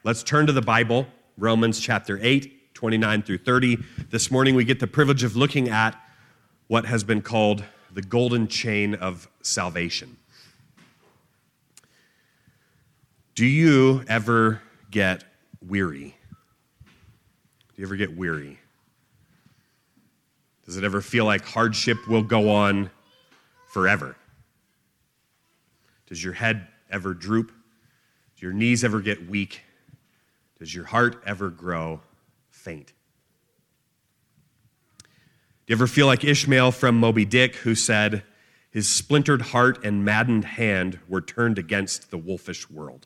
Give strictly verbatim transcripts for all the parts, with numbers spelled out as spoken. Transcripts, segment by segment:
let's turn to the Bible, Romans chapter eight, twenty-nine through thirty. This morning we get the privilege of looking at what has been called the golden chain of salvation. Do you ever get weary? Do you ever get weary? Does it ever feel like hardship will go on forever? Does your head ever droop? Do your knees ever get weak? Does your heart ever grow faint? Do you ever feel like Ishmael from Moby Dick, who said, his splintered heart and maddened hand were turned against the wolfish world?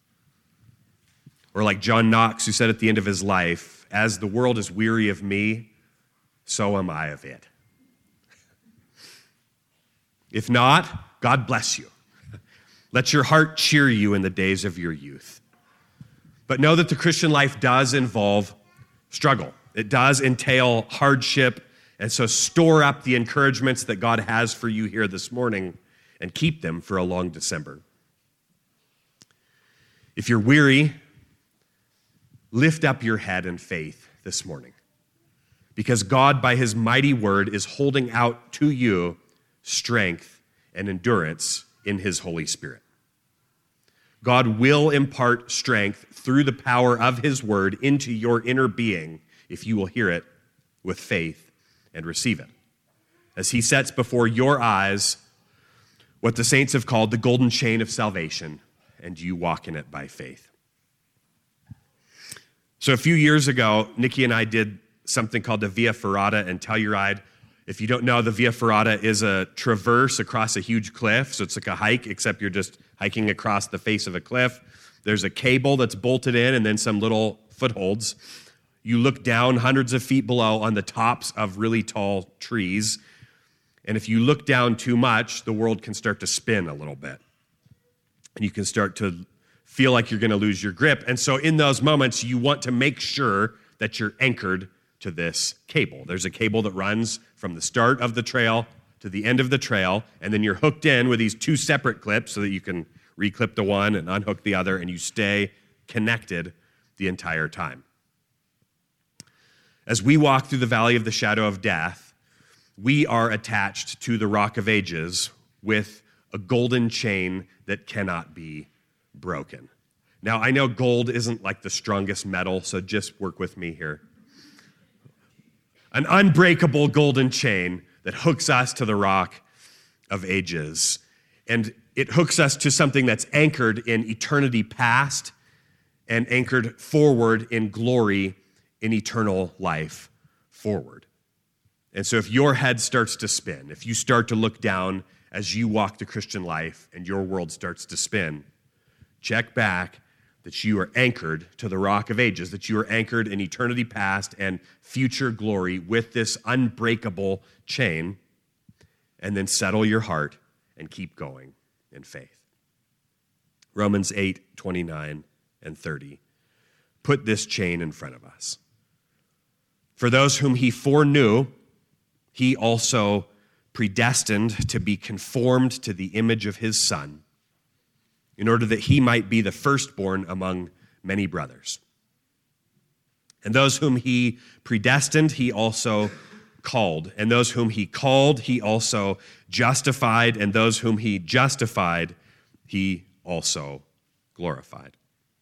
Or like John Knox, who said at the end of his life, as the world is weary of me, so am I of it. If not, God bless you. Let your heart cheer you in the days of your youth. But know that the Christian life does involve struggle. It does entail hardship. And so store up the encouragements that God has for you here this morning and keep them for a long December. If you're weary, lift up your head in faith this morning, because God, by his mighty word, is holding out to you strength and endurance in his Holy Spirit. God will impart strength through the power of his word into your inner being if you will hear it with faith and receive it, as he sets before your eyes what the saints have called the golden chain of salvation, and you walk in it by faith. So a few years ago, Nikki and I did something called the Via Ferrata and Telluride. If you don't know, the Via Ferrata is a traverse across a huge cliff. So it's like a hike, except you're just hiking across the face of a cliff. There's a cable that's bolted in and then some little footholds. You look down hundreds of feet below on the tops of really tall trees. And if you look down too much, the world can start to spin a little bit. And you can start to feel like you're going to lose your grip. And so in those moments, you want to make sure that you're anchored to this cable. There's a cable that runs from the start of the trail to the end of the trail, and then you're hooked in with these two separate clips so that you can reclip the one and unhook the other, and you stay connected the entire time. As we walk through the valley of the shadow of death, we are attached to the Rock of Ages with a golden chain that cannot be broken. Now, I know gold isn't like the strongest metal, so just work with me here. An unbreakable golden chain that hooks us to the Rock of Ages. And it hooks us to something that's anchored in eternity past and anchored forward in glory in eternal life forward. And so if your head starts to spin, if you start to look down as you walk the Christian life and your world starts to spin, check back that you are anchored to the Rock of Ages, that you are anchored in eternity past and future glory with this unbreakable chain, and then settle your heart and keep going in faith. Romans eight, twenty-nine and thirty. Put this chain in front of us. For those whom he foreknew, he also predestined to be conformed to the image of his Son, in order that he might be the firstborn among many brothers. And those whom he predestined, he also called. And those whom he called, he also justified. And those whom he justified, he also glorified.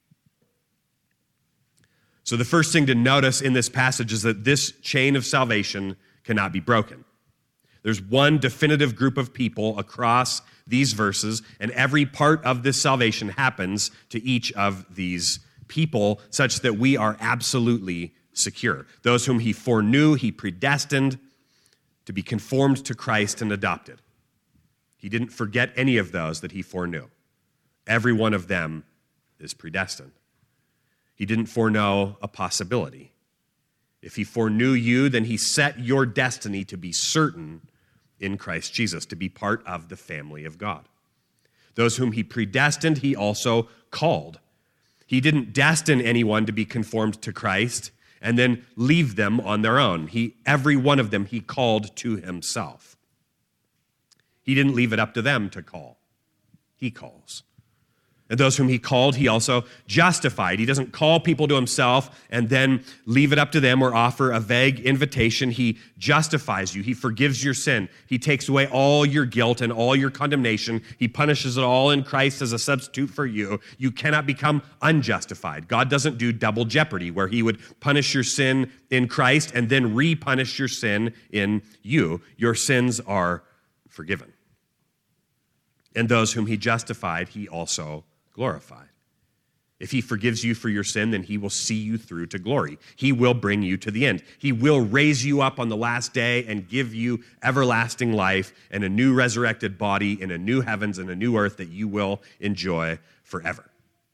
So the first thing to notice in this passage is that this chain of salvation cannot be broken. There's one definitive group of people across these verses, and every part of this salvation happens to each of these people such that we are absolutely secure. Those whom he foreknew, he predestined to be conformed to Christ and adopted. He didn't forget any of those that he foreknew. Every one of them is predestined. He didn't foreknow a possibility. If he foreknew you, then he set your destiny to be certain in Christ Jesus, to be part of the family of God. Those whom he predestined, he also called. He didn't destine anyone to be conformed to Christ and then leave them on their own. He, every one of them he called to himself. He didn't leave it up to them to call. He calls. And those whom he called, he also justified. He doesn't call people to himself and then leave it up to them or offer a vague invitation. He justifies you. He forgives your sin. He takes away all your guilt and all your condemnation. He punishes it all in Christ as a substitute for you. You cannot become unjustified. God doesn't do double jeopardy where he would punish your sin in Christ and then re-punish your sin in you. Your sins are forgiven. And those whom he justified, he also glorified. If he forgives you for your sin, then he will see you through to glory. He will bring you to the end. He will raise you up on the last day and give you everlasting life and a new resurrected body in a new heavens and a new earth that you will enjoy forever.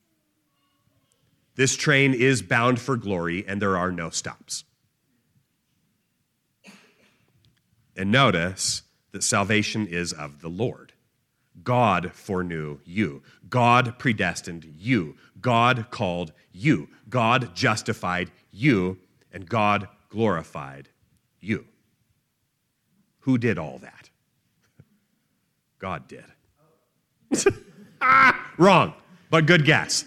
This train is bound for glory, and there are no stops. And notice that salvation is of the Lord. God foreknew you. God predestined you. God called you. God justified you. And God glorified you. Who did all that? God did. ah, wrong, but good guess.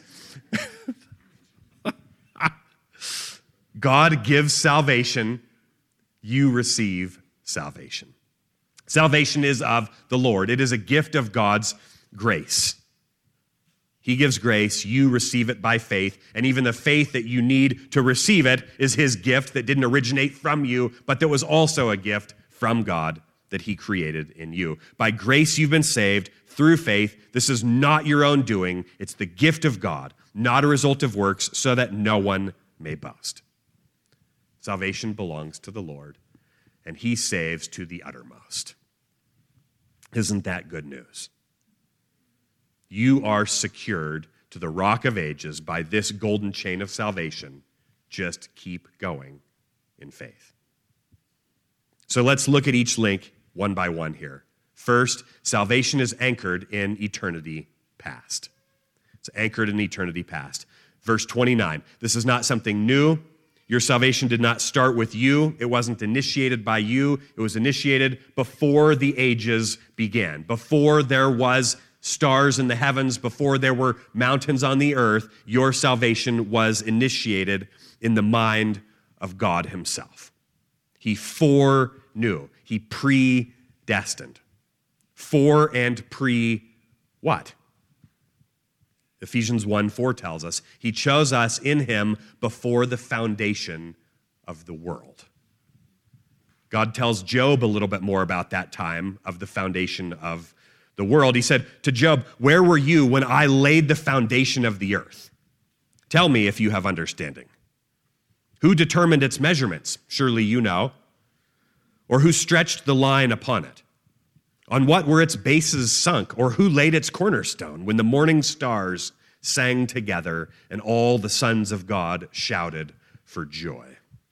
God gives salvation. You receive salvation. Salvation is of the Lord. It is a gift of God's grace. He gives grace. You receive it by faith. And even the faith that you need to receive it is his gift that didn't originate from you, but that was also a gift from God that he created in you. By grace, you've been saved through faith. This is not your own doing. It's the gift of God, not a result of works, so that no one may boast. Salvation belongs to the Lord, and he saves to the uttermost. Isn't that good news? You are secured to the rock of ages by this golden chain of salvation. Just keep going in faith. So let's look at each link one by one here. First, salvation is anchored in eternity past. It's anchored in eternity past. Verse twenty-nine, this is not something new. Your salvation did not start with you. It wasn't initiated by you. It was initiated before the ages began, before there was stars in the heavens, before there were mountains on the earth. Your salvation was initiated in the mind of God himself. He foreknew. He predestined. For and pre what? Ephesians one four tells us, he chose us in him before the foundation of the world. God tells Job a little bit more about that time of the foundation of the world. He said to Job, where were you when I laid the foundation of the earth? Tell me if you have understanding. Who determined its measurements? Surely you know. Or who stretched the line upon it? On what were its bases sunk? Or who laid its cornerstone when the morning stars sang together and all the sons of God shouted for joy?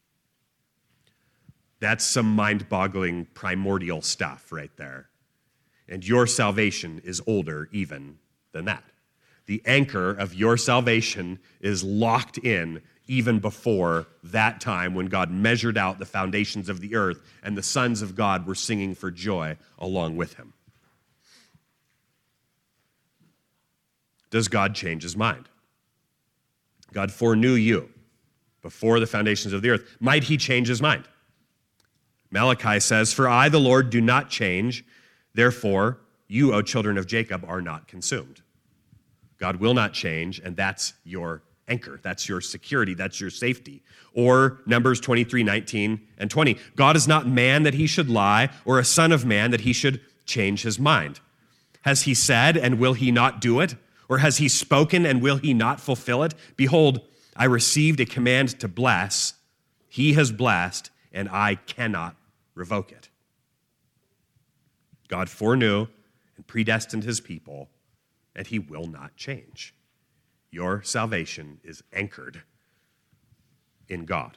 That's some mind-boggling primordial stuff right there. And your salvation is older even than that. The anchor of your salvation is locked in even before that time when God measured out the foundations of the earth and the sons of God were singing for joy along with him. Does God change his mind? God foreknew you before the foundations of the earth. Might he change his mind? Malachi says, for I, the Lord, do not change. Therefore, you, O children of Jacob, are not consumed. God will not change, and that's your anchor. That's your security. That's your safety. Or Numbers twenty-three, nineteen and twenty. God is not man that he should lie, or a son of man that he should change his mind. Has he said, and will he not do it? Or has he spoken, and will he not fulfill it? Behold, I received a command to bless. He has blessed, and I cannot revoke it. God foreknew and predestined his people, and he will not change. Your salvation is anchored in God.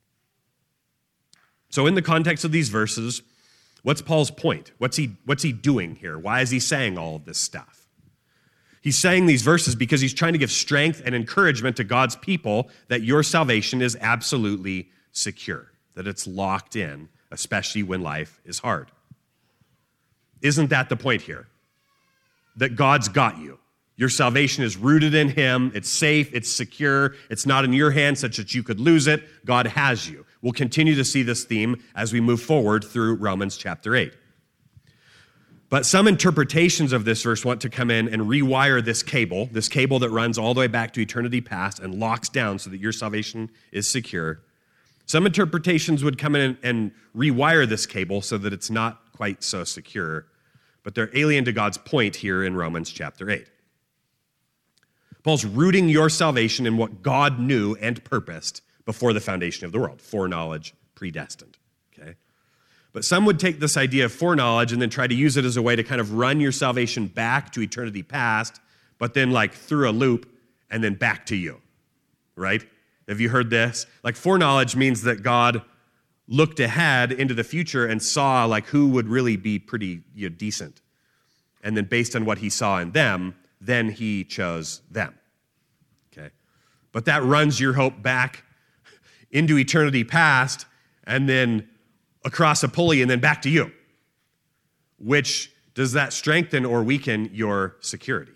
So in the context of these verses, what's Paul's point? What's he, what's he doing here? Why is he saying all of this stuff? He's saying these verses because he's trying to give strength and encouragement to God's people that your salvation is absolutely secure, that it's locked in, especially when life is hard. Isn't that the point here? That God's got you. Your salvation is rooted in him. It's safe. It's secure. It's not in your hands such that you could lose it. God has you. We'll continue to see this theme as we move forward through Romans chapter eight. But some interpretations of this verse want to come in and rewire this cable, this cable that runs all the way back to eternity past and locks down so that your salvation is secure. Some interpretations would come in and rewire this cable so that it's not quite so secure, but they're alien to God's point here in Romans chapter eight. Paul's rooting your salvation in what God knew and purposed before the foundation of the world, foreknowledge, predestined, okay? But some would take this idea of foreknowledge and then try to use it as a way to kind of run your salvation back to eternity past, but then like through a loop and then back to you, right? Have you heard this? Like foreknowledge means that God looked ahead into the future and saw like who would really be pretty you know, decent. And then based on what he saw in them, then he chose them, okay? But that runs your hope back into eternity past and then across a pulley and then back to you. Which, does that strengthen or weaken your security?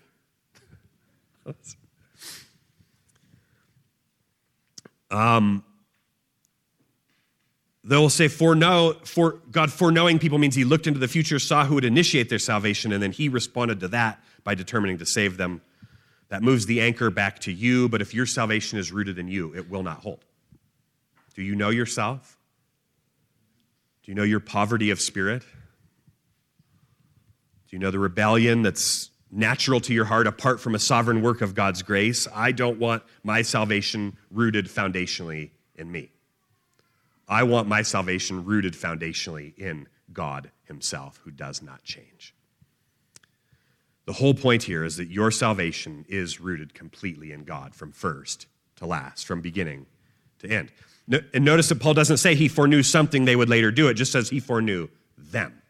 um, they'll say, foreknow, for, God foreknowing people means he looked into the future, saw who would initiate their salvation, and then he responded to that by determining to save them. That moves the anchor back to you, but if your salvation is rooted in you, it will not hold. Do you know yourself? Do you know your poverty of spirit? Do you know the rebellion that's natural to your heart apart from a sovereign work of God's grace? I don't want my salvation rooted foundationally in me. I want my salvation rooted foundationally in God himself, who does not change. The whole point here is that your salvation is rooted completely in God from first to last, from beginning to end. And notice that Paul doesn't say he foreknew something they would later do. It just says he foreknew them.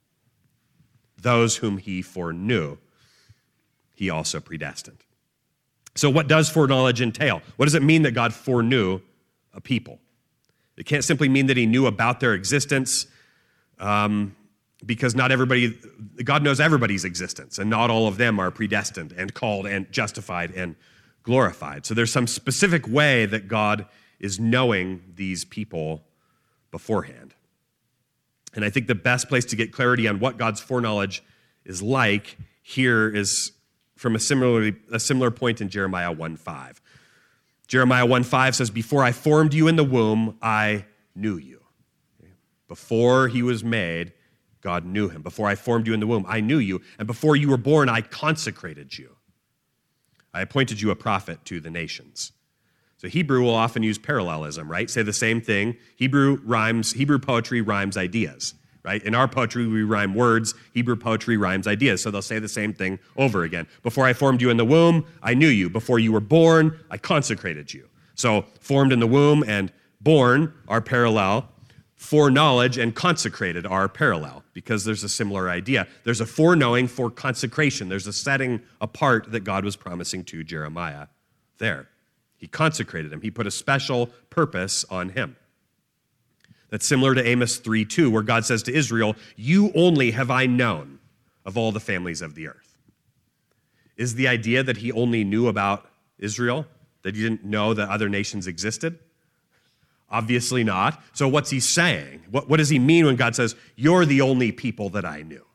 Those whom he foreknew, he also predestined. So what does foreknowledge entail? What does it mean that God foreknew a people? It can't simply mean that he knew about their existence, um, because not everybody, God knows everybody's existence, and not all of them are predestined and called and justified and glorified. So there's some specific way that God is knowing these people beforehand. And I think the best place to get clarity on what God's foreknowledge is like here is from a similar, a similar point in Jeremiah one five. Jeremiah one five says, before I formed you in the womb, I knew you. Before he was made, God knew him. Before I formed you in the womb, I knew you. And before you were born, I consecrated you. I appointed you a prophet to the nations. So Hebrew will often use parallelism, right? Say the same thing. Hebrew rhymes, Hebrew poetry rhymes ideas, right? In our poetry, we rhyme words. Hebrew poetry rhymes ideas. So they'll say the same thing over again. Before I formed you in the womb, I knew you. Before you were born, I consecrated you. So formed in the womb and born are parallel. Foreknowledge and consecrated are parallel because there's a similar idea. There's a foreknowing for consecration. There's a setting apart that God was promising to Jeremiah there. He consecrated him. He put a special purpose on him. That's similar to Amos three two, where God says to Israel, you only have I known of all the families of the earth. Is the idea that he only knew about Israel, that he didn't know that other nations existed? Obviously not. So what's he saying? What, what does he mean when God says, you're the only people that I knew?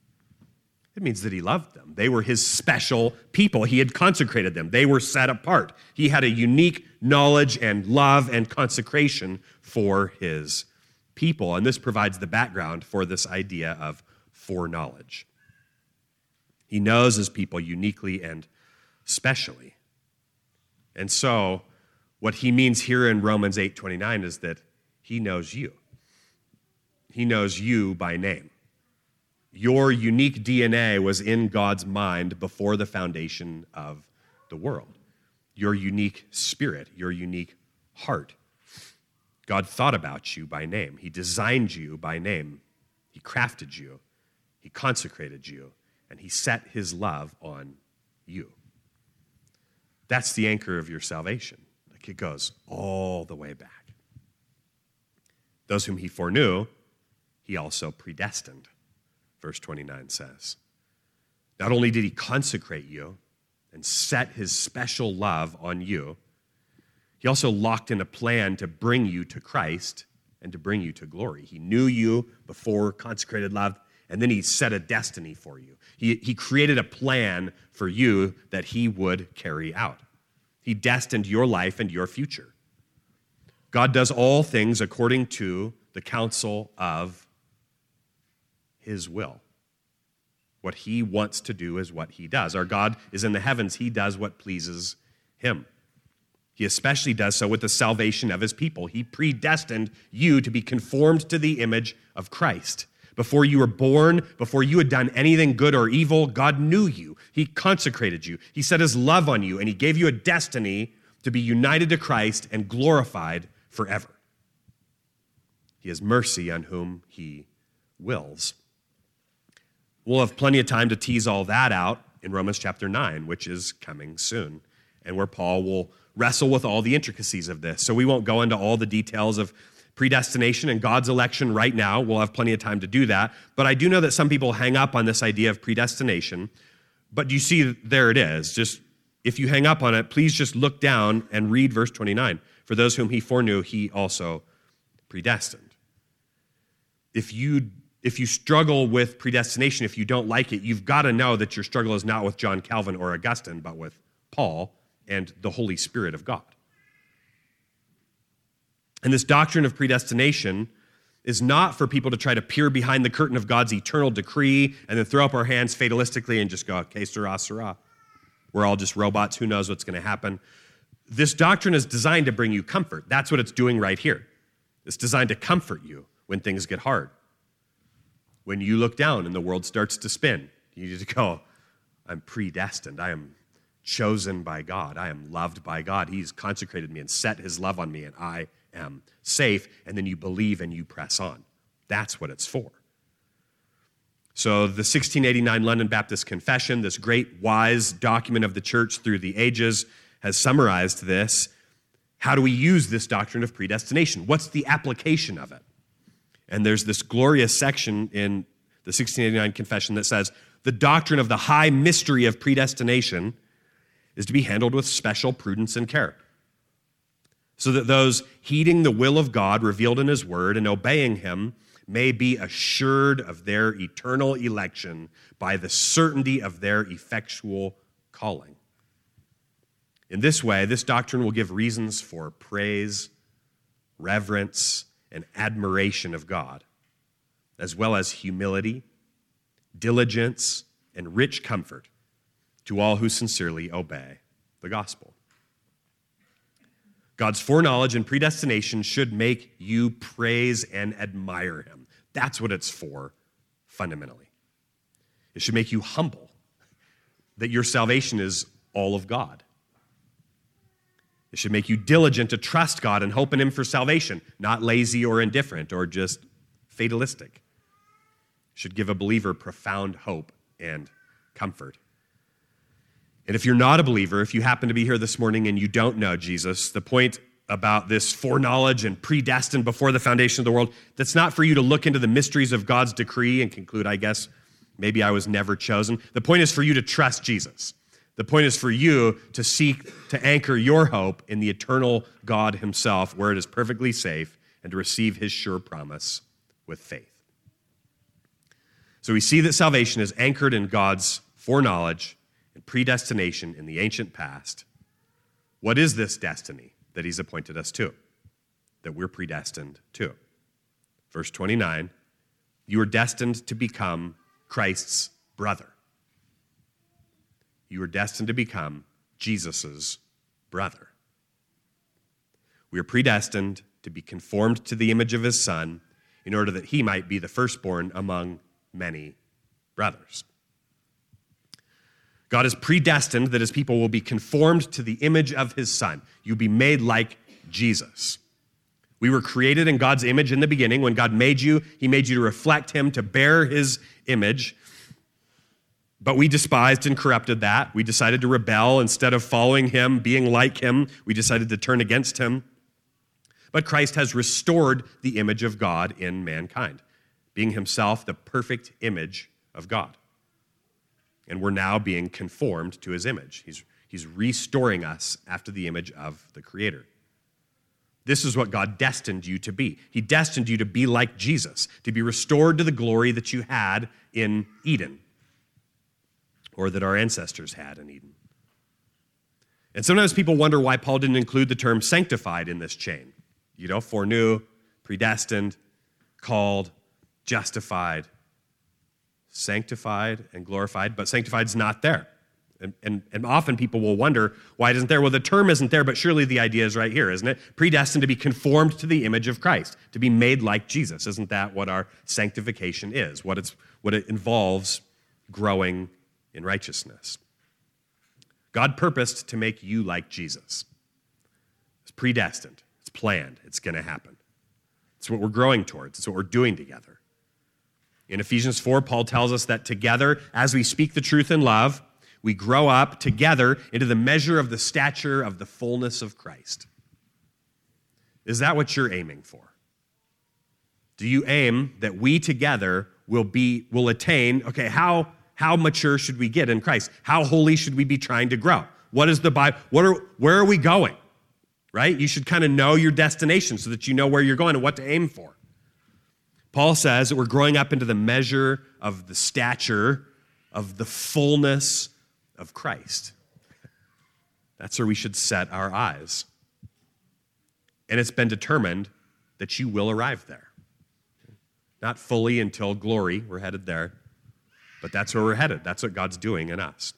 It means that he loved them. They were his special people. He had consecrated them. They were set apart. He had a unique knowledge and love and consecration for his people. And this provides the background for this idea of foreknowledge. He knows his people uniquely and specially. And so what he means here in Romans eight twenty-nine is that he knows you. He knows you by name. Your unique D N A was in God's mind before the foundation of the world. Your unique spirit, your unique heart. God thought about you by name. He designed you by name. He crafted you. He consecrated you. And he set his love on you. That's the anchor of your salvation. Like it goes all the way back. Those whom he foreknew, he also predestined. Verse twenty-nine says, not only did he consecrate you, and set his special love on you, he also locked in a plan to bring you to Christ and to bring you to glory. He knew you before consecrated love, and then he set a destiny for you. He, he created a plan for you that he would carry out. He destined your life and your future. God does all things according to the counsel of his will. What he wants to do is what he does. Our God is in the heavens. He does what pleases him. He especially does so with the salvation of his people. He predestined you to be conformed to the image of Christ. Before you were born, before you had done anything good or evil, God knew you. He consecrated you. He set his love on you, and he gave you a destiny to be united to Christ and glorified forever. He has mercy on whom he wills. We'll have plenty of time to tease all that out in Romans chapter nine, which is coming soon, and where Paul will wrestle with all the intricacies of this. So we won't go into all the details of predestination and God's election right now. We'll have plenty of time to do that. But I do know that some people hang up on this idea of predestination. But you see, there it is. Just if you hang up on it, please just look down and read verse twenty-nine. For those whom he foreknew, he also predestined. If you if you struggle with predestination, if you don't like it, you've got to know that your struggle is not with John Calvin or Augustine, but with Paul and the Holy Spirit of God. And this doctrine of predestination is not for people to try to peer behind the curtain of God's eternal decree and then throw up our hands fatalistically and just go, okay, sirrah, sirrah. We're all just robots. Who knows what's going to happen? This doctrine is designed to bring you comfort. That's what it's doing right here. It's designed to comfort you when things get hard. When you look down and the world starts to spin, you need to go, I'm predestined. I am chosen by God. I am loved by God. He's consecrated me and set his love on me, and I am safe. And then you believe and you press on. That's what it's for. So the sixteen eighty-nine London Baptist Confession, this great wise document of the church through the ages, has summarized this. How do we use this doctrine of predestination? What's the application of it? And there's this glorious section in the sixteen eighty-nine Confession that says, the doctrine of the high mystery of predestination is to be handled with special prudence and care, so that those heeding the will of God revealed in his word and obeying him may be assured of their eternal election by the certainty of their effectual calling. In this way, this doctrine will give reasons for praise, reverence, and admiration of God, as well as humility, diligence, and rich comfort to all who sincerely obey the gospel. God's foreknowledge and predestination should make you praise and admire him. That's what it's for, fundamentally. It should make you humble, that your salvation is all of God. It should make you diligent to trust God and hope in him for salvation, not lazy or indifferent or just fatalistic. It should give a believer profound hope and comfort. And if you're not a believer, if you happen to be here this morning and you don't know Jesus, the point about this foreknowledge and predestined before the foundation of the world, that's not for you to look into the mysteries of God's decree and conclude, I guess, maybe I was never chosen. The point is for you to trust Jesus. The point is for you to seek to anchor your hope in the eternal God himself, where it is perfectly safe, and to receive his sure promise with faith. So we see that salvation is anchored in God's foreknowledge and predestination in the ancient past. What is this destiny that he's appointed us to, that we're predestined to? Verse twenty-nine, you are destined to become Christ's brother. You are destined to become Jesus' brother. We are predestined to be conformed to the image of his Son in order that he might be the firstborn among many brothers. God is predestined that his people will be conformed to the image of his Son. You'll be made like Jesus. We were created in God's image in the beginning. When God made you, he made you to reflect him, to bear his image. But we despised and corrupted that. We decided to rebel. Instead of following him, being like him, we decided to turn against him. But Christ has restored the image of God in mankind, being himself the perfect image of God. and we're now being conformed to his image. He's, he's restoring us after the image of the Creator. This is what God destined you to be. He destined you to be like Jesus, to be restored to the glory that you had in Eden, or that our ancestors had in Eden. And sometimes people wonder why Paul didn't include the term sanctified in this chain. You know, foreknew, predestined, called, justified, sanctified, and glorified, but sanctified's not there. And, and, and often people will wonder, why it isn't there? Well, the term isn't there, but surely the idea is right here, isn't it? Predestined to be conformed to the image of Christ, to be made like Jesus. Isn't that what our sanctification is, what, it's, what it involves growing in righteousness? God purposed to make you like Jesus. It's predestined. It's planned. It's going to happen. It's what we're growing towards. It's what we're doing together. In Ephesians four, Paul tells us that together, as we speak the truth in love, we grow up together into the measure of the stature of the fullness of Christ. Is that what you're aiming for? Do you aim that we together will be, will attain, okay, how, how mature should we get in Christ? How holy should we be trying to grow? What is the Bible? What are, where are we going? Right? You should kind of know your destination so that you know where you're going and what to aim for. Paul says that we're growing up into the measure of the stature of the fullness of Christ. That's where we should set our eyes. And it's been determined that you will arrive there. Not fully until glory, we're headed there, but that's where we're headed. That's what God's doing in us.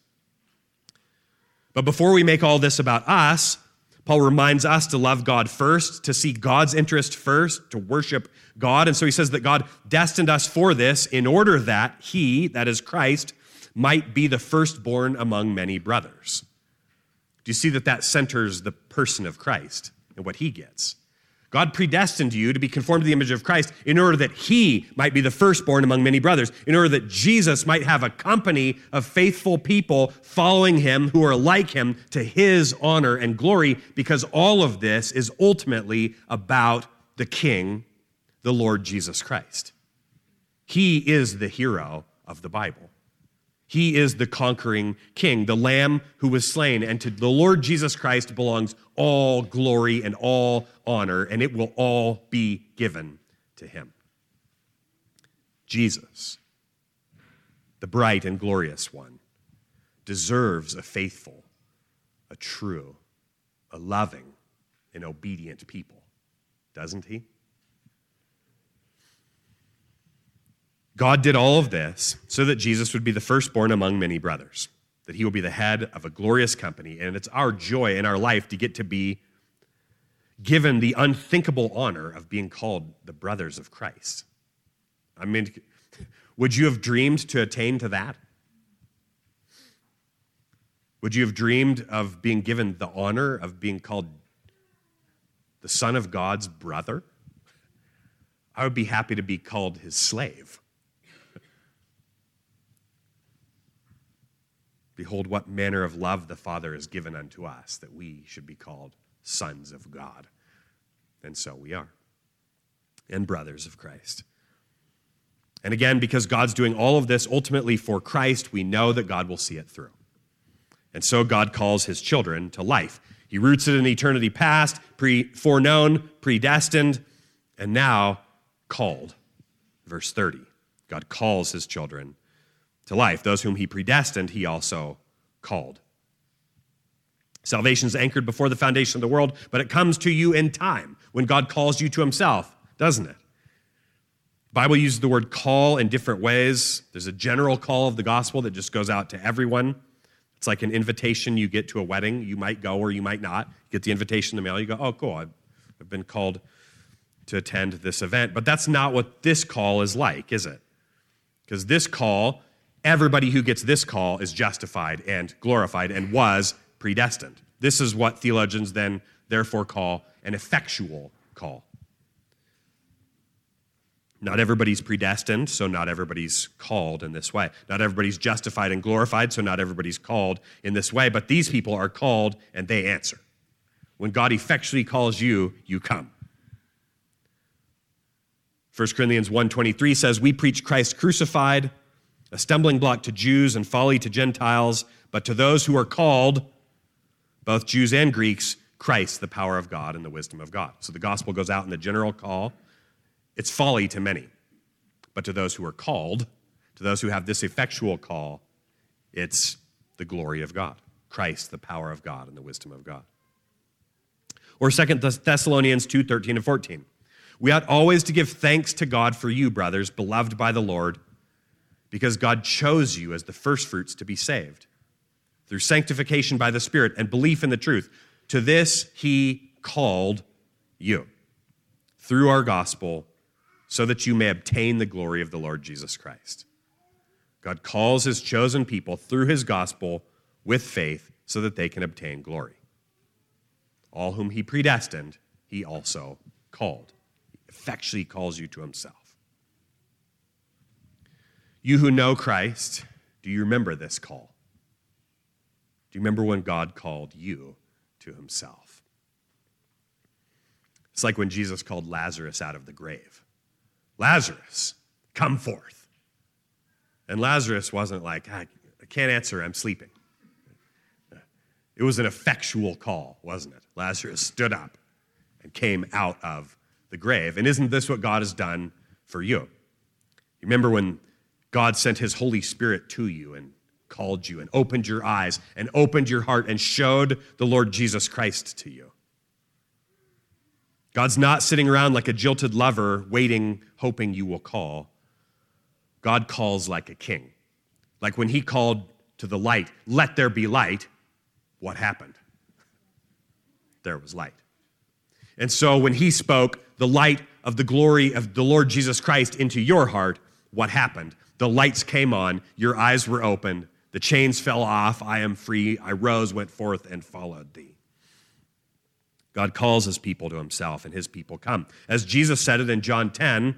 But before we make all this about us, Paul reminds us to love God first, to seek God's interest first, to worship God. And so he says that God destined us for this in order that he, that is Christ, might be the firstborn among many brothers. Do you see that that centers the person of Christ and what he gets? God predestined you to be conformed to the image of Christ in order that he might be the firstborn among many brothers, in order that Jesus might have a company of faithful people following him who are like him to his honor and glory, because all of this is ultimately about the King, the Lord Jesus Christ. He is the hero of the Bible. He is the conquering king, the Lamb who was slain, and to the Lord Jesus Christ belongs all glory and all honor, and it will all be given to him. Jesus, the bright and glorious one, deserves a faithful, a true, a loving, and obedient people, doesn't he? God did all of this so that Jesus would be the firstborn among many brothers, that he will be the head of a glorious company, and it's our joy in our life to get to be given the unthinkable honor of being called the brothers of Christ. I mean, would you have dreamed to attain to that? Would you have dreamed of being given the honor of being called the Son of God's brother? I would be happy to be called his slave. Behold, what manner of love the Father has given unto us, that we should be called sons of God. And so we are, and brothers of Christ. And again, because God's doing all of this ultimately for Christ, we know that God will see it through. And so God calls his children to life. He roots it in eternity past, pre foreknown, predestined, and now called. Verse thirty, God calls his children to life. Those whom he predestined, he also called. Salvation is anchored before the foundation of the world, but it comes to you in time when God calls you to himself, doesn't it? The Bible uses the word call in different ways. There's a general call of the gospel that just goes out to everyone. It's like an invitation you get to a wedding. You might go or you might not. You get the invitation in the mail. You go, oh, cool, I've, I've been called to attend this event. But that's not what this call is like, is it? Because this call, everybody who gets this call is justified and glorified and was predestined. This is what theologians then therefore call an effectual call. Not everybody's predestined, so not everybody's called in this way. Not everybody's justified and glorified, so not everybody's called in this way. But these people are called and they answer. When God effectually calls you, you come. First Corinthians one twenty-three says, we preach Christ crucified, a stumbling block to Jews and folly to Gentiles, but to those who are called, both Jews and Greeks, Christ, the power of God and the wisdom of God. So the gospel goes out in the general call. It's folly to many, but to those who are called, to those who have this effectual call, it's the glory of God, Christ, the power of God and the wisdom of God. Or Second Thessalonians two, thirteen and fourteen. We ought always to give thanks to God for you, brothers, beloved by the Lord, because God chose you as the firstfruits to be saved, through sanctification by the Spirit and belief in the truth. To this he called you, through our gospel, so that you may obtain the glory of the Lord Jesus Christ. God calls his chosen people through his gospel with faith so that they can obtain glory. All whom he predestined, he also called. He effectually calls you to himself. You who know Christ, do you remember this call? Do you remember when God called you to himself? It's like when Jesus called Lazarus out of the grave. Lazarus, come forth. And Lazarus wasn't like, I can't answer, I'm sleeping. It was an effectual call, wasn't it? Lazarus stood up and came out of the grave. And isn't this what God has done for you? You remember when God sent his Holy Spirit to you and called you and opened your eyes and opened your heart and showed the Lord Jesus Christ to you. God's not sitting around like a jilted lover waiting, hoping you will call. God calls like a king. Like when he called to the light, let there be light, what happened? There was light. And so when he spoke the light of the glory of the Lord Jesus Christ into your heart, what happened? The lights came on, your eyes were opened, the chains fell off, I am free, I rose, went forth, and followed thee. God calls his people to himself, and his people come. As Jesus said it in John ten,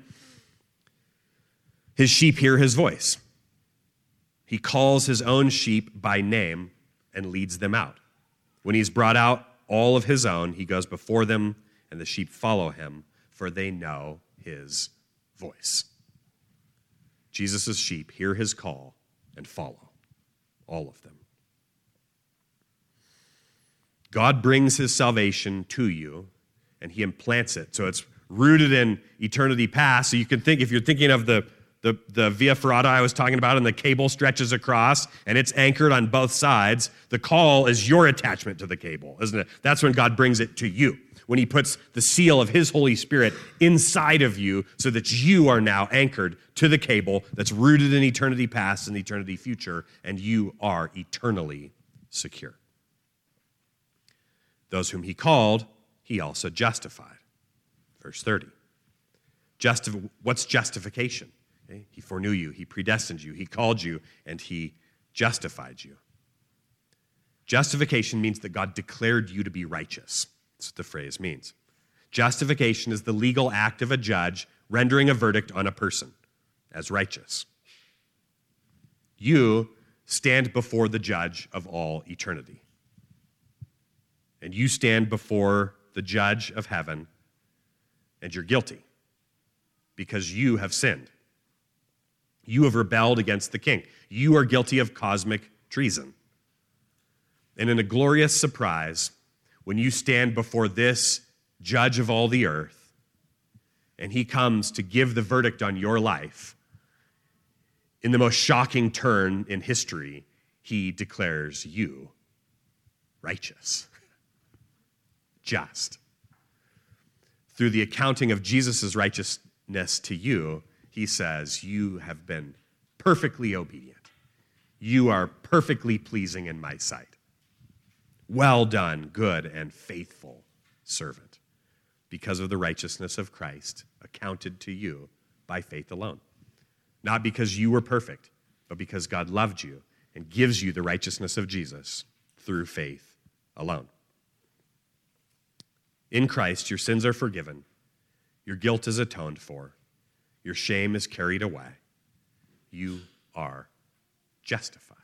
his sheep hear his voice. He calls his own sheep by name and leads them out. When he's brought out all of his own, he goes before them, and the sheep follow him, for they know his voice. Jesus' sheep hear his call and follow, all of them. God brings his salvation to you, and he implants it. So it's rooted in eternity past. So you can think, if you're thinking of the, the, the Via Ferrata I was talking about, and the cable stretches across, and it's anchored on both sides, the call is your attachment to the cable, isn't it? That's when God brings it to you, when he puts the seal of his Holy Spirit inside of you so that you are now anchored to the cable that's rooted in eternity past and eternity future, and you are eternally secure. Those whom he called, he also justified. Verse thirty. Justif- what's justification? Okay? He foreknew you, he predestined you, he called you, and he justified you. Justification means that God declared you to be righteous. That's what the phrase means. Justification is the legal act of a judge rendering a verdict on a person as righteous. You stand before the judge of all eternity. And you stand before the judge of heaven, and you're guilty because you have sinned. You have rebelled against the king. You are guilty of cosmic treason. And in a glorious surprise, when you stand before this judge of all the earth, and he comes to give the verdict on your life, in the most shocking turn in history, he declares you righteous. Just. Through the accounting of Jesus' righteousness to you, he says, you have been perfectly obedient. You are perfectly pleasing in my sight. Well done, good and faithful servant, because of the righteousness of Christ accounted to you by faith alone. Not because you were perfect, but because God loved you and gives you the righteousness of Jesus through faith alone. In Christ, your sins are forgiven, your guilt is atoned for, your shame is carried away. You are justified.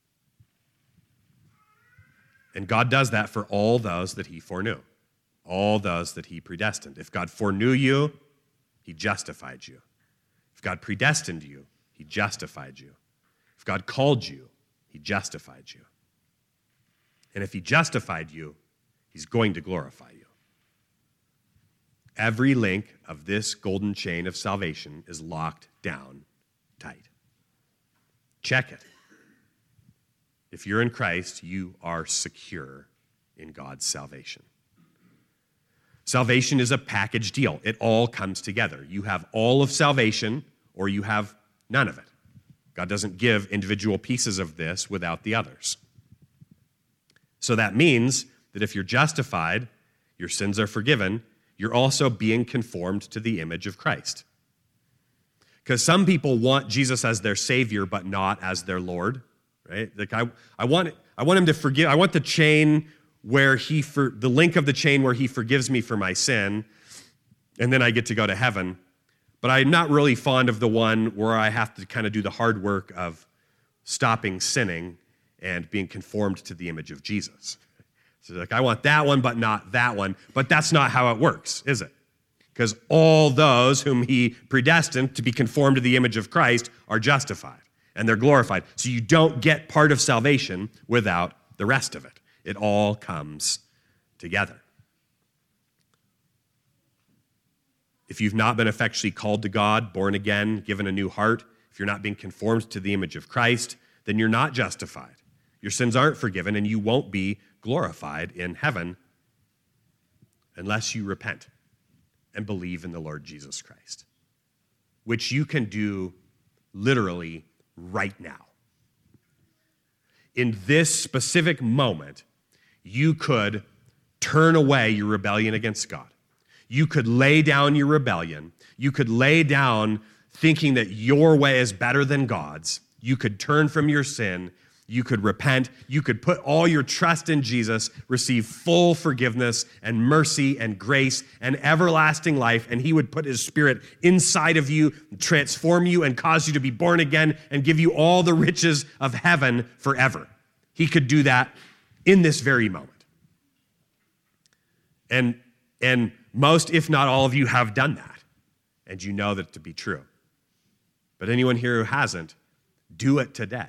And God does that for all those that he foreknew, all those that he predestined. If God foreknew you, he justified you. If God predestined you, he justified you. God called you, he justified you. And if he justified you, he's going to glorify you. Every link of this golden chain of salvation is locked down tight. Check it. If you're in Christ, you are secure in God's salvation. Salvation is a package deal. It all comes together. You have all of salvation or you have none of it. God doesn't give individual pieces of this without the others. So that means that if you're justified, your sins are forgiven, you're also being conformed to the image of Christ. Because some people want Jesus as their Savior, but not as their Lord, right? Like I, I want, I want him to forgive. I want the chain where he, for the link of the chain where he forgives me for my sin, and then I get to go to heaven. But I'm not really fond of the one where I have to kind of do the hard work of stopping sinning and being conformed to the image of Jesus. So like, I want that one, but not that one. But that's not how it works, is it? Because all those whom he predestined to be conformed to the image of Christ are justified, and they're glorified. So you don't get part of salvation without the rest of it. It all comes together. If you've not been effectually called to God, born again, given a new heart, if you're not being conformed to the image of Christ, then you're not justified. Your sins aren't forgiven, and you won't be glorified in heaven unless you repent and believe in the Lord Jesus Christ, which you can do literally right now. In this specific moment, you could turn away your rebellion against God. You could lay down your rebellion. You could lay down thinking that your way is better than God's. You could turn from your sin. You could repent. You could put all your trust in Jesus, receive full forgiveness and mercy and grace and everlasting life, and he would put his Spirit inside of you, transform you, and cause you to be born again and give you all the riches of heaven forever. He could do that in this very moment. And, and most, if not all of you, have done that, and you know that to be true. But anyone here who hasn't, do it today.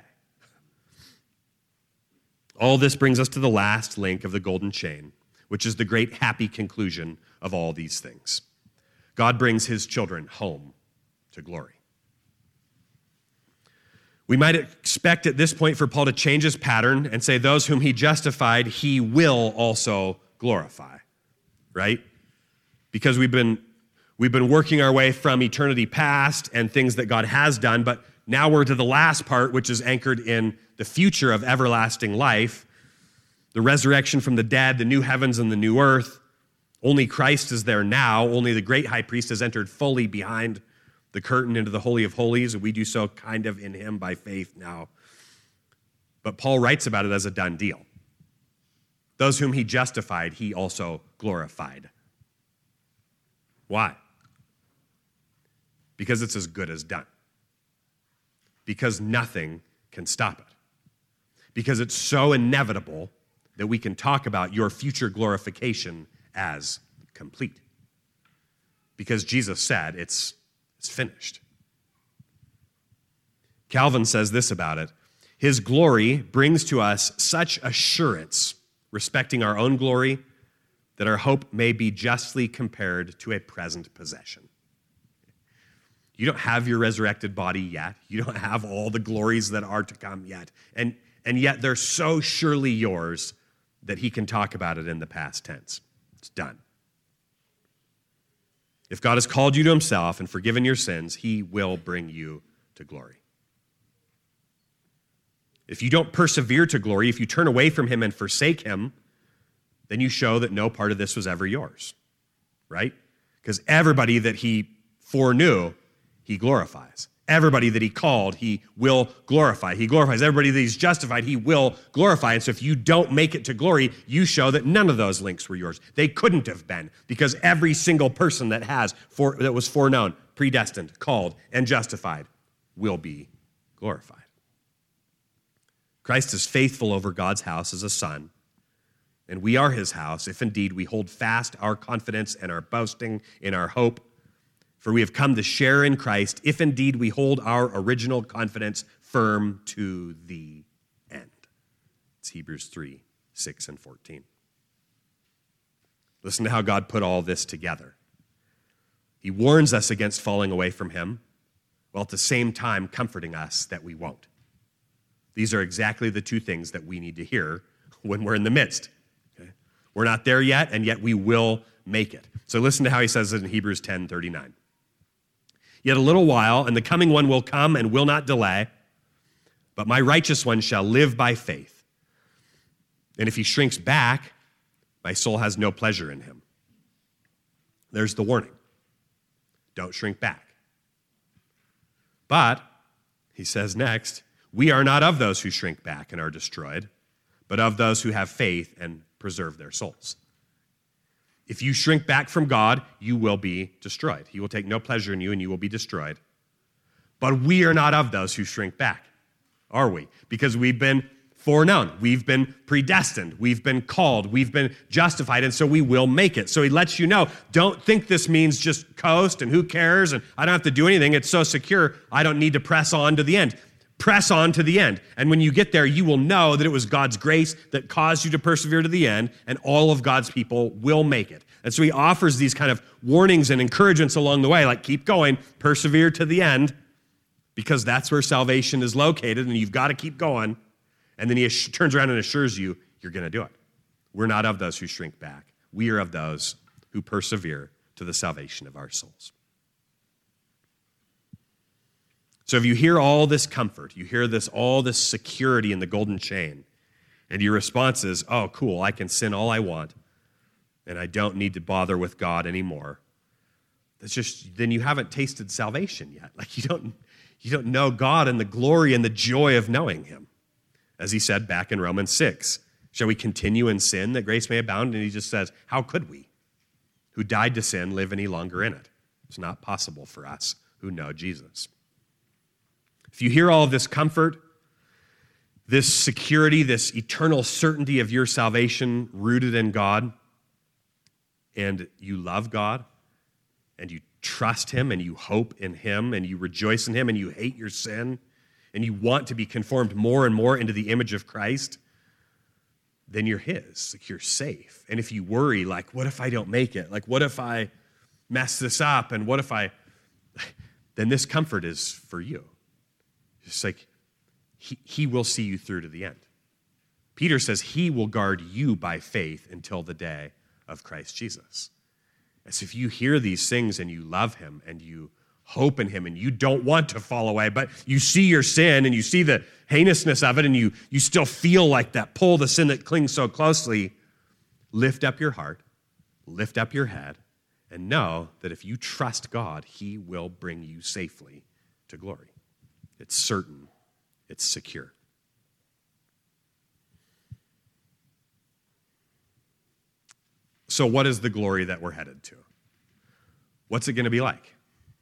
All this brings us to the last link of the golden chain, which is the great happy conclusion of all these things. God brings his children home to glory. We might expect at this point for Paul to change his pattern and say those whom he justified, he will also glorify, right? Because we've been, we've been working our way from eternity past and things that God has done, but now we're to the last part, which is anchored in the future of everlasting life, the resurrection from the dead, the new heavens and the new earth. Only Christ is there now. Only the great high priest has entered fully behind the curtain into the Holy of Holies, and we do so kind of in him by faith now. But Paul writes about it as a done deal. Those whom he justified, he also glorified. Why? Because it's as good as done. Because nothing can stop it. Because it's so inevitable that we can talk about your future glorification as complete. Because Jesus said it's, it's finished. Calvin says this about it: his glory brings to us such assurance respecting our own glory that our hope may be justly compared to a present possession. You don't have your resurrected body yet. You don't have all the glories that are to come yet. And, and yet they're so surely yours that he can talk about it in the past tense. It's done. If God has called you to himself and forgiven your sins, he will bring you to glory. If you don't persevere to glory, if you turn away from him and forsake him, then you show that no part of this was ever yours, right? Because everybody that he foreknew, he glorifies. Everybody that he called, he will glorify. He glorifies. Everybody that he's justified, he will glorify. And so if you don't make it to glory, you show that none of those links were yours. They couldn't have been, because every single person that has for, that was foreknown, predestined, called, and justified will be glorified. Christ is faithful over God's house as a son, and we are his house if indeed we hold fast our confidence and our boasting in our hope. For we have come to share in Christ if indeed we hold our original confidence firm to the end. It's Hebrews three, six, and fourteen. Listen to how God put all this together. He warns us against falling away from him, while at the same time comforting us that we won't. These are exactly the two things that we need to hear when we're in the midst. Okay? We're not there yet, and yet we will make it. So listen to how he says it in Hebrews ten thirty-nine. Yet a little while, and the coming one will come and will not delay, but my righteous one shall live by faith. And if he shrinks back, my soul has no pleasure in him. There's the warning. Don't shrink back. But, he says next, we are not of those who shrink back and are destroyed, but of those who have faith and preserve their souls. If you shrink back from God, you will be destroyed. He will take no pleasure in you, and you will be destroyed. But we are not of those who shrink back, are we? Because we've been foreknown. We've been predestined. We've been called. We've been justified, and so we will make it. So he lets you know, don't think this means just coast and who cares, and I don't have to do anything. It's so secure, I don't need to press on to the end. Press on to the end. And when you get there, you will know that it was God's grace that caused you to persevere to the end, and all of God's people will make it. And so he offers these kind of warnings and encouragements along the way, like keep going, persevere to the end, because that's where salvation is located, and you've got to keep going. And then he turns around and assures you, you're going to do it. We're not of those who shrink back. We are of those who persevere to the salvation of our souls. So if you hear all this comfort, you hear this, all this security in the golden chain, and your response is, oh, cool, I can sin all I want, and I don't need to bother with God anymore. That's just, then you haven't tasted salvation yet. Like you don't, you don't know God and the glory and the joy of knowing him. As he said back in Romans six, shall we continue in sin that grace may abound? And he just says, how could we, who died to sin, live any longer in it? It's not possible for us who know Jesus. If you hear all of this comfort, this security, this eternal certainty of your salvation rooted in God, and you love God, and you trust him, and you hope in him, and you rejoice in him, and you hate your sin, and you want to be conformed more and more into the image of Christ, then you're his. Like you're safe. And if you worry, like, what if I don't make it? Like, what if I mess this up? And what if I... Then this comfort is for you. It's like he, he will see you through to the end. Peter says he will guard you by faith until the day of Christ Jesus. And so if you hear these things and you love him and you hope in him and you don't want to fall away, but you see your sin and you see the heinousness of it and you, you still feel like that pull, the sin that clings so closely, lift up your heart, lift up your head, and know that if you trust God, he will bring you safely to glory. It's certain. It's secure. So what is the glory that we're headed to? What's it going to be like?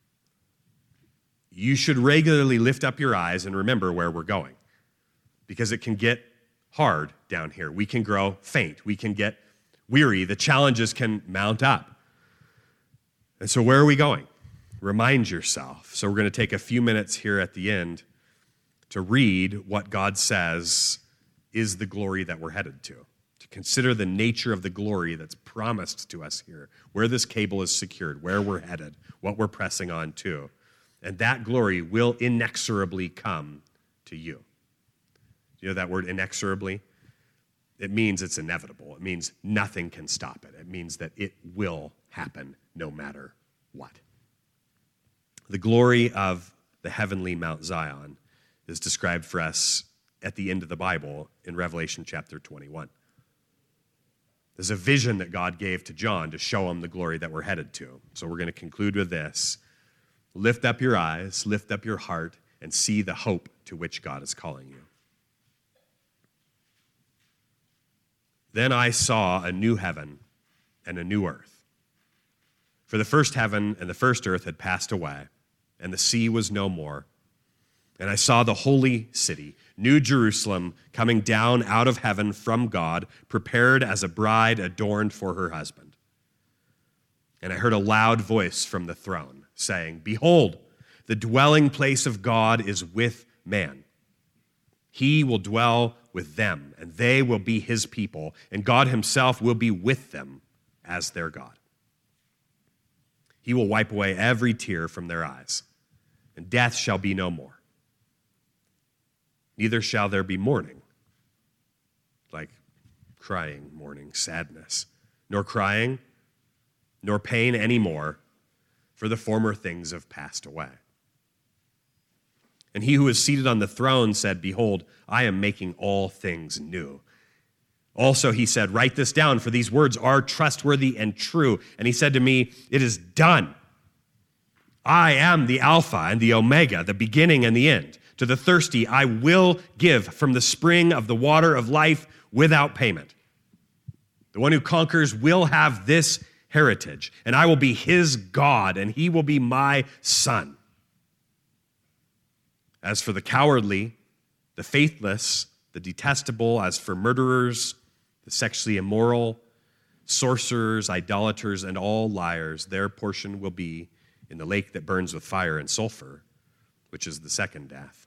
You should regularly lift up your eyes and remember where we're going, because it can get hard down here. We can grow faint. We can get weary. The challenges can mount up. And so where are we going? Remind yourself. So we're going to take a few minutes here at the end to read what God says is the glory that we're headed to, to consider the nature of the glory that's promised to us here, where this cable is secured, where we're headed, what we're pressing on to. And that glory will inexorably come to you. You know that word inexorably? It means it's inevitable. It means nothing can stop it. It means that it will happen no matter what. The glory of the heavenly Mount Zion is described for us at the end of the Bible in Revelation chapter twenty-one. There's a vision that God gave to John to show him the glory that we're headed to. So we're going to conclude with this. Lift up your eyes, lift up your heart, and see the hope to which God is calling you. Then I saw a new heaven and a new earth. For the first heaven and the first earth had passed away, and the sea was no more. And I saw the holy city, New Jerusalem, coming down out of heaven from God, prepared as a bride adorned for her husband. And I heard a loud voice from the throne saying, behold, the dwelling place of God is with man. He will dwell with them, and they will be his people, and God himself will be with them as their God. He will wipe away every tear from their eyes, and death shall be no more. Neither shall there be mourning, like crying, mourning, sadness, nor crying, nor pain anymore, for the former things have passed away. And he who is seated on the throne said, Behold, I am making all things new. Also, he said, Write this down, for these words are trustworthy and true. And he said to me, It is done. I am the Alpha and the Omega, the beginning and the end. To the thirsty, I will give from the spring of the water of life without payment. The one who conquers will have this heritage, and I will be his God, and he will be my son. As for the cowardly, the faithless, the detestable, as for murderers, the sexually immoral, sorcerers, idolaters, and all liars, their portion will be in the lake that burns with fire and sulfur, which is the second death.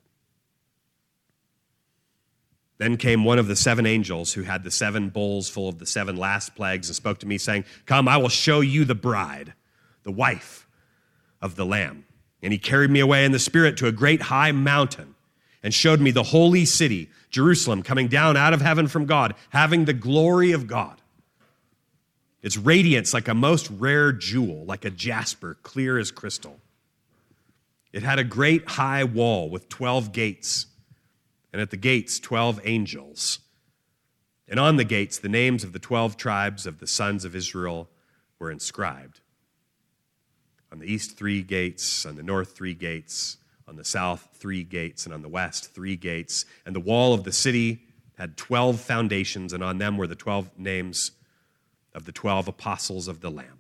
Then came one of the seven angels who had the seven bowls full of the seven last plagues and spoke to me, saying, Come, I will show you the bride, the wife of the Lamb. And he carried me away in the Spirit to a great high mountain and showed me the holy city, Jerusalem, coming down out of heaven from God, having the glory of God. Its radiance like a most rare jewel, like a jasper, clear as crystal. It had a great high wall with twelve gates, and at the gates twelve angels. And on the gates the names of the twelve tribes of the sons of Israel were inscribed. On the east, three gates, on the north, three gates, on the south, three gates, and on the west, three gates. And the wall of the city had twelve foundations, and on them were the twelve names of the twelve apostles of the Lamb.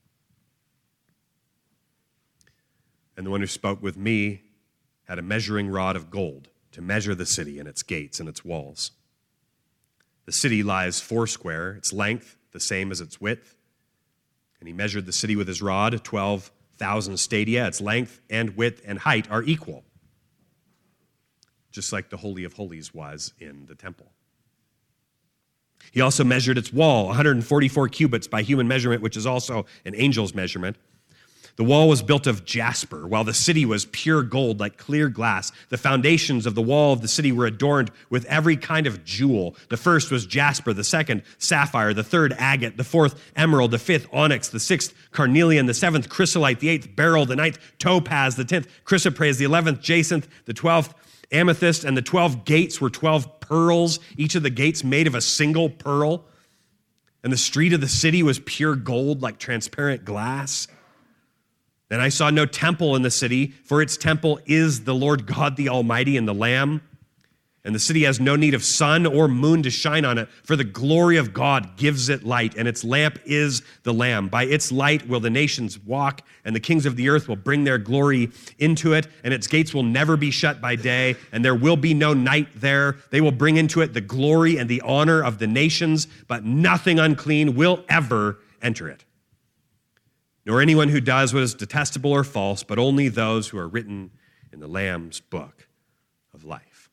And the one who spoke with me had a measuring rod of gold to measure the city and its gates and its walls. The city lies foursquare, its length the same as its width. And he measured the city with his rod, twelve thousand stadia. Its length and width and height are equal, just like the Holy of Holies was in the temple. He also measured its wall, one hundred forty-four cubits by human measurement, which is also an angel's measurement. The wall was built of jasper, while the city was pure gold, like clear glass. The foundations of the wall of the city were adorned with every kind of jewel. The first was jasper, the second sapphire, the third agate, the fourth emerald, the fifth onyx, the sixth carnelian, the seventh chrysolite, the eighth beryl, the ninth topaz, the tenth chrysoprase, the eleventh jacinth, the twelfth amethyst, and the twelve gates were twelve pearls, each of the gates made of a single pearl. And the street of the city was pure gold, like transparent glass. Then I saw no temple in the city, for its temple is the Lord God the Almighty and the Lamb. And the city has no need of sun or moon to shine on it, for the glory of God gives it light, and its lamp is the Lamb. By its light will the nations walk, and the kings of the earth will bring their glory into it, and its gates will never be shut by day, and there will be no night there. They will bring into it the glory and the honor of the nations, but nothing unclean will ever enter it, nor anyone who does what is detestable or false, but only those who are written in the Lamb's book of life.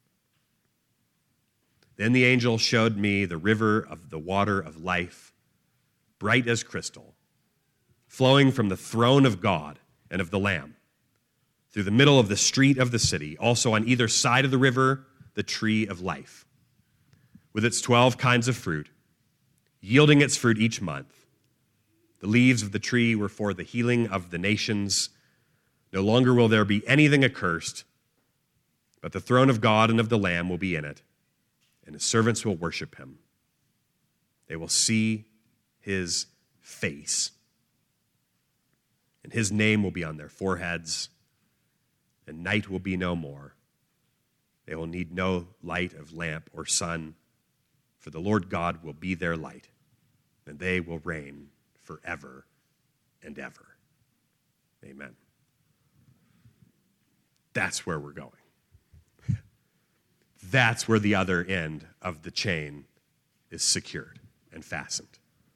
Then the angel showed me the river of the water of life, bright as crystal, flowing from the throne of God and of the Lamb, through the middle of the street of the city. Also on either side of the river, the tree of life, with its twelve kinds of fruit, yielding its fruit each month. The leaves of the tree were for the healing of the nations. No longer will there be anything accursed, but the throne of God and of the Lamb will be in it, and his servants will worship him. They will see his face, and his name will be on their foreheads, and night will be no more. They will need no light of lamp or sun, for the Lord God will be their light, and they will reign forever and ever. Amen. That's where we're going. That's where the other end of the chain is secured and fastened.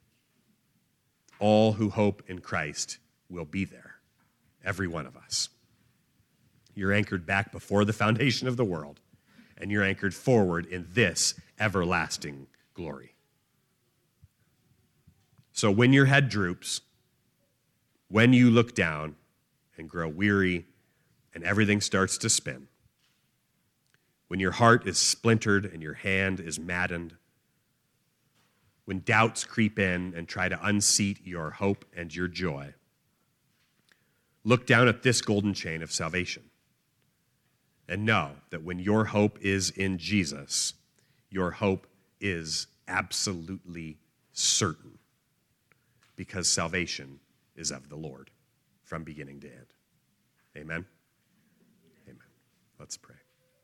All who hope in Christ will be there, every one of us. You're anchored back before the foundation of the world, and you're anchored forward in this everlasting glory. So when your head droops, when you look down and grow weary and everything starts to spin, when your heart is splintered and your hand is maddened, when doubts creep in and try to unseat your hope and your joy, look down at this golden chain of salvation and know that when your hope is in Jesus, your hope is absolutely certain, because salvation is of the Lord from beginning to end. Amen? Amen. Let's pray.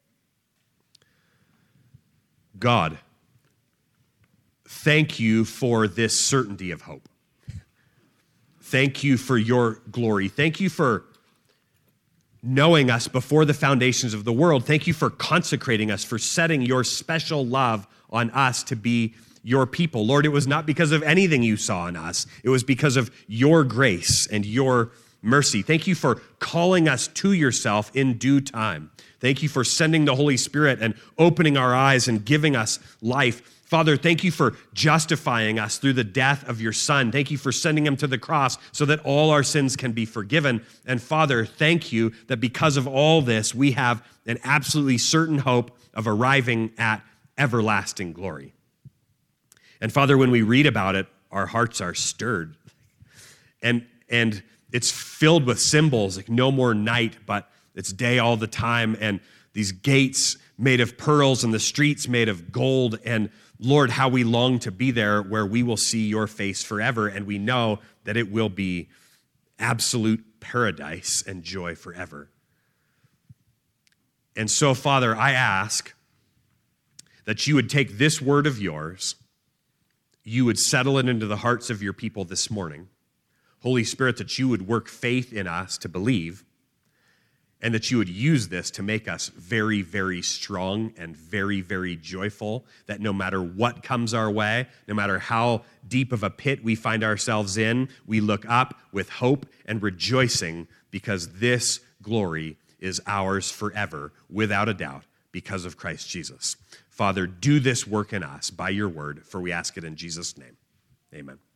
God, thank you for this certainty of hope. Thank you for your glory. Thank you for knowing us before the foundations of the world. Thank you for consecrating us, for setting your special love on us to be your people. Lord, it was not because of anything you saw in us. It was because of your grace and your mercy. Thank you for calling us to yourself in due time. Thank you for sending the Holy Spirit and opening our eyes and giving us life. Father, thank you for justifying us through the death of your Son. Thank you for sending him to the cross so that all our sins can be forgiven. And Father, thank you that because of all this, we have an absolutely certain hope of arriving at everlasting glory. And Father, when we read about it, our hearts are stirred. And, and it's filled with symbols, like no more night, but it's day all the time. And these gates made of pearls and the streets made of gold. And Lord, how we long to be there where we will see your face forever. And we know that it will be absolute paradise and joy forever. And so, Father, I ask that you would take this word of yours, you would settle it into the hearts of your people this morning. Holy Spirit, that you would work faith in us to believe, and that you would use this to make us very, very strong and very, very joyful, that no matter what comes our way, no matter how deep of a pit we find ourselves in, we look up with hope and rejoicing, because this glory is ours forever, without a doubt, because of Christ Jesus. Father, do this work in us by your word, for we ask it in Jesus' name. Amen.